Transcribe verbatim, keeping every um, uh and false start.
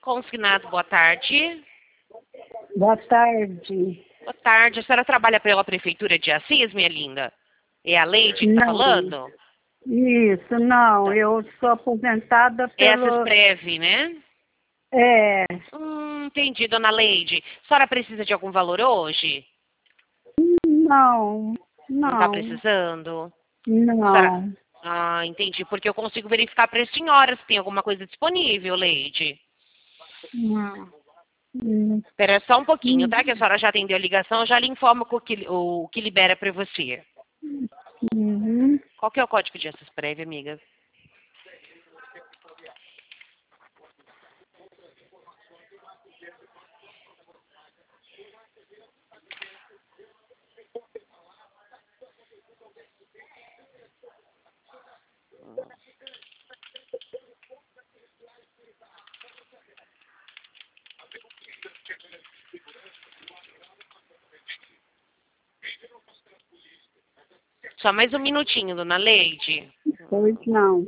Consignado, boa tarde. Boa tarde. Boa tarde. A senhora trabalha pela Prefeitura de Assis, minha linda? É a Leide que está falando? Isso, não. Eu sou aposentada pelo... Essas Prev, né? É. Hum, entendi, dona Leide. A senhora precisa de algum valor hoje? Não, Não está não. precisando? Não. Senhora... Ah, entendi. Porque eu consigo verificar para a senhora se tem alguma coisa disponível, Leide. Não. Hum. Espera só um pouquinho, tá? Que a senhora já atendeu a ligação, eu já lhe informo o que, o que libera para você. Uhum. Qual que é o código de essas prévias, amiga? Só mais um minutinho, dona Leide. Pois não.